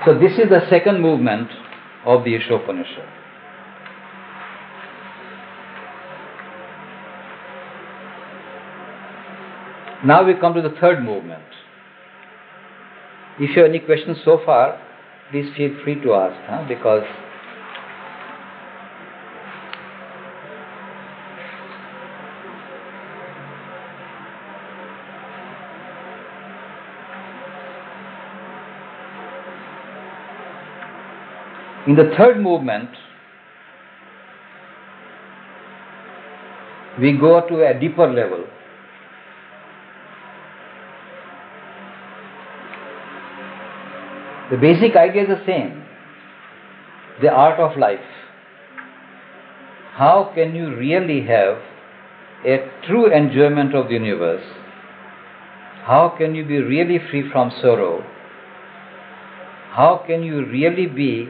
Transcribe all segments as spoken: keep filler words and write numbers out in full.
So this is the second movement of the Ishopanishad. Now we come to the third movement. If you have any questions so far, please feel free to ask, huh? Because in the third movement, we go to a deeper level. The basic idea is the same, the art of life. How can you really have a true enjoyment of the universe? How can you be really free from sorrow? How can you really be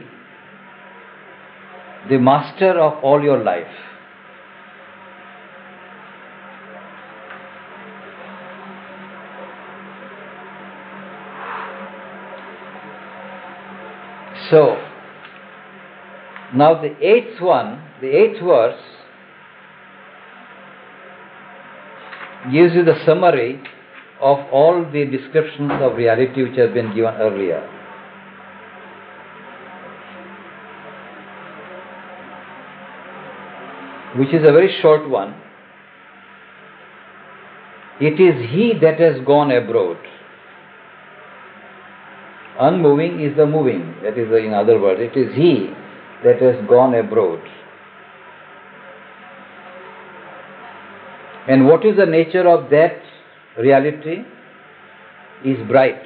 the master of all your life? So, now the eighth one, the eighth verse gives you the summary of all the descriptions of reality which have been given earlier. Which is a very short one. It is he that has gone abroad. Unmoving is the moving, that is, in other words, it is he that has gone abroad. And what is the nature of that reality? Is bright,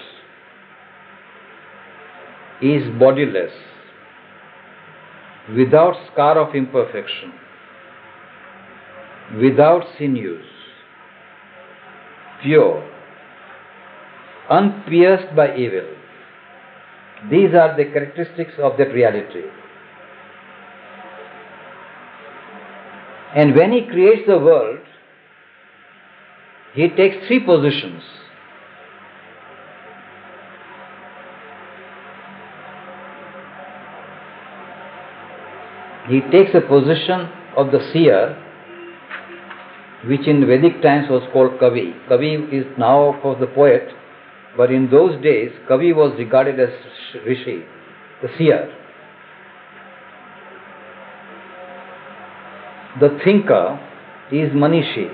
is bodiless, without scar of imperfection, without sinews, pure, unpierced by evil. These are the characteristics of that reality. And when he creates the world, he takes three positions. He takes a position of the seer, which in Vedic times was called Kavi. Kavi is now, of course, the poet, but in those days, Kavi was regarded as Rishi, the seer. The thinker is Manishi.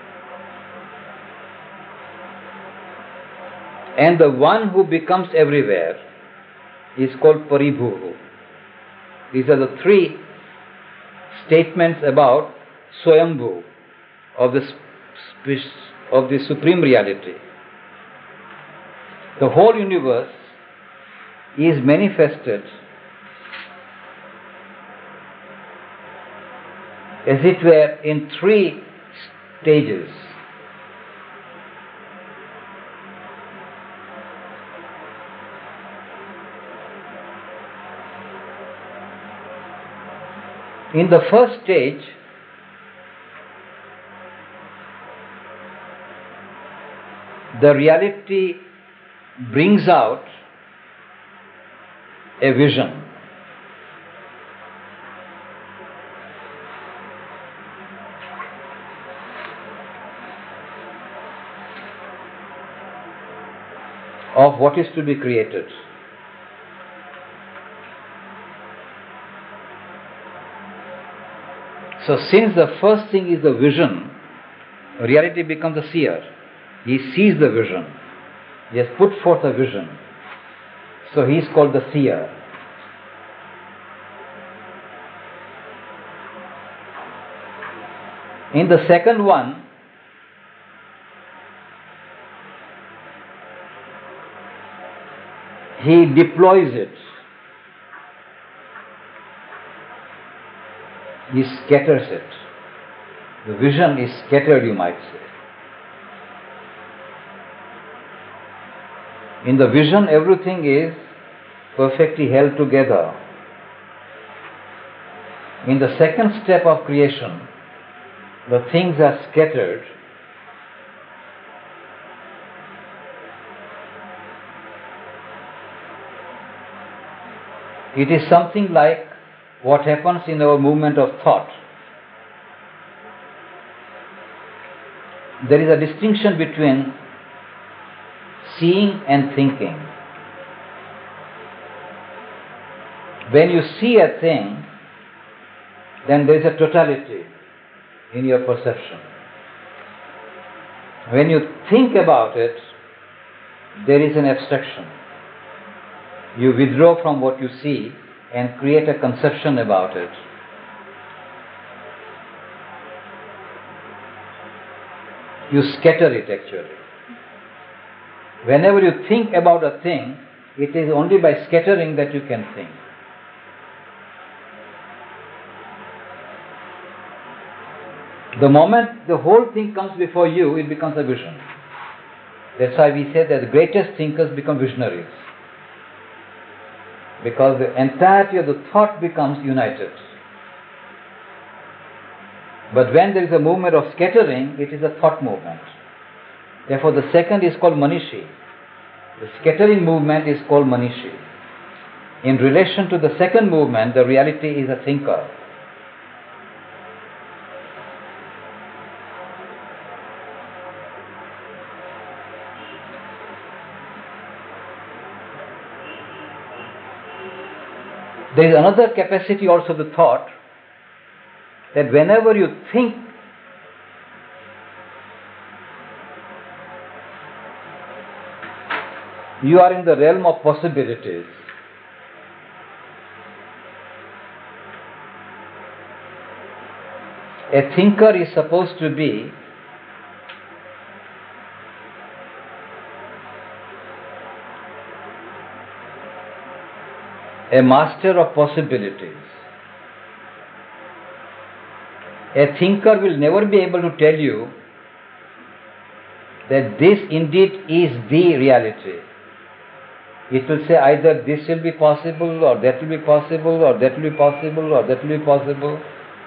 And the one who becomes everywhere is called Paribhuhu. These are the three statements about Swayambhu, of the, of the supreme reality. The whole universe is manifested as it were in three stages. In the first stage, the reality brings out a vision. Of what is to be created. So since the first thing is the vision, reality becomes a seer. He sees the vision. He has put forth a vision. So he is called the seer. In the second one, he deploys it. He scatters it. The vision is scattered, you might say. In the vision, everything is perfectly held together. In the second step of creation, the things are scattered. It is something like what happens in our movement of thought. There is a distinction between seeing and thinking. When you see a thing, then there is a totality in your perception. When you think about it, there is an abstraction. You withdraw from what you see and create a conception about it. You scatter it actually. Whenever you think about a thing, it is only by scattering that you can think. The moment the whole thing comes before you, it becomes a vision. That's why we say that the greatest thinkers become visionaries. Because the entirety of the thought becomes united. But when there is a movement of scattering, it is a thought movement. Therefore the second is called Manishi. The scattering movement is called Manishi. In relation to the second movement, the reality is a thinker. There is another capacity also of the thought, that whenever you think, you are in the realm of possibilities. A thinker is supposed to be a master of possibilities. A thinker will never be able to tell you that this indeed is the reality. It will say either this will be possible, or that will be possible, or that will be possible, or that will be possible.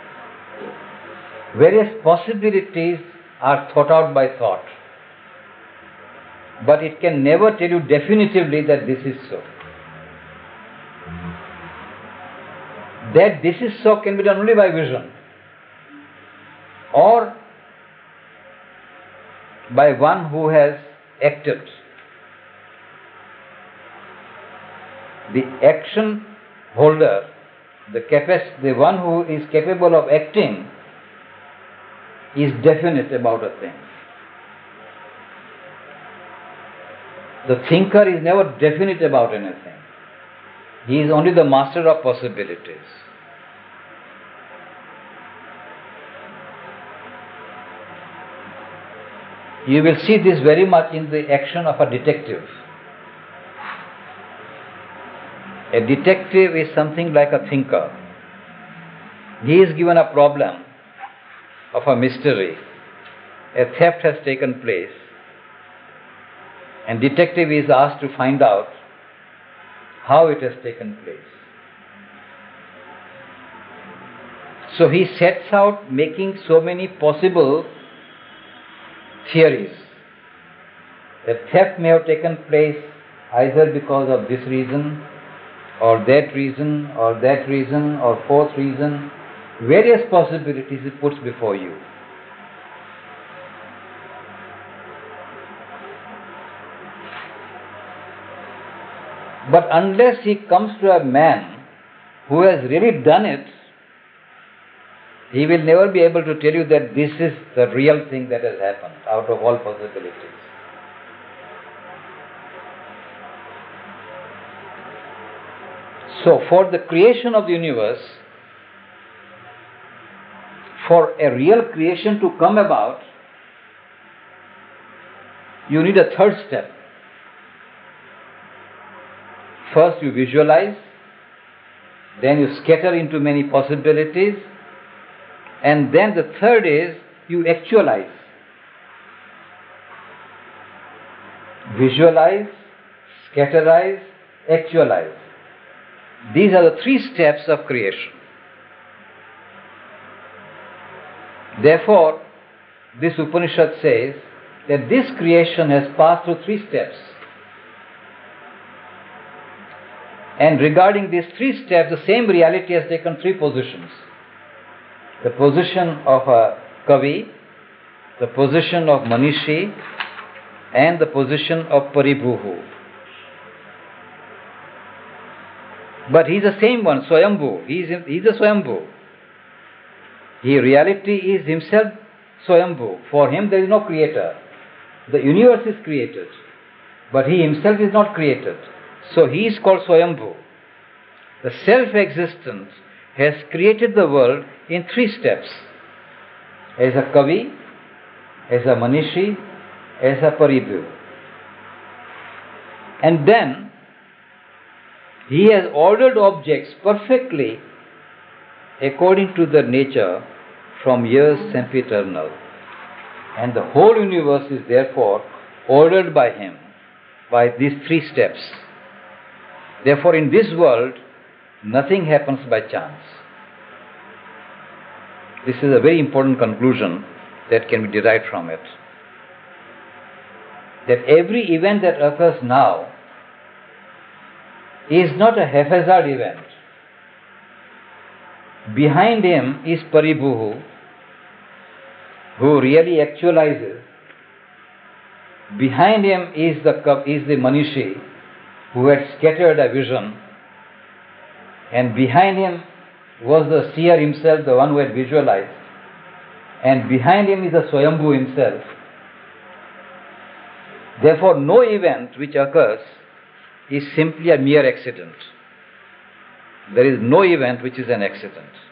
Various possibilities are thought out by thought. But it can never tell you definitively that this is so. That this is so can be done only by vision, or by one who has acted. The action holder, the capac- the one who is capable of acting, is definite about a thing. The thinker is never definite about anything. He is only the master of possibilities. You will see this very much in the action of a detective. A detective is something like a thinker. He is given a problem of a mystery. A theft has taken place, and detective is asked to find out how it has taken place. So he sets out making so many possible theories. The theft may have taken place either because of this reason, or that reason, or that reason, or fourth reason. Various possibilities he puts before you. But unless he comes to a man who has really done it, he will never be able to tell you that this is the real thing that has happened out of all possibilities. So, for the creation of the universe, for a real creation to come about, you need a third step. First you visualize, then you scatter into many possibilities, and then the third is you actualize. Visualize, scatterize, actualize. These are the three steps of creation. Therefore, this Upanishad says that this creation has passed through three steps. And regarding these three steps, the same reality has taken three positions. The position of a Kavi, the position of Manishi, and the position of Paribhuhu. But he is the same one, Swayambhu. He is, he is a Swayambhu. He reality is himself Swayambhu. For him there is no creator. The universe is created, but he himself is not created. So he is called Swayambhu. The self-existence has created the world in three steps. As a Kavi, as a Manishi, as a Paribhu. And then he has ordered objects perfectly according to their nature from years sempiternal. And the whole universe is therefore ordered by him by these three steps. Therefore in this world nothing happens by chance. This is a very important conclusion that can be derived from it. That every event that occurs now is not a haphazard event. Behind him is Paribhuhu, who really actualizes. Behind him is the is the Manishi, who had scattered a vision. And behind him was the seer himself, the one who had visualized. And behind him is the Swayambhu himself. Therefore, no event which occurs is simply a mere accident. There is no event which is an accident.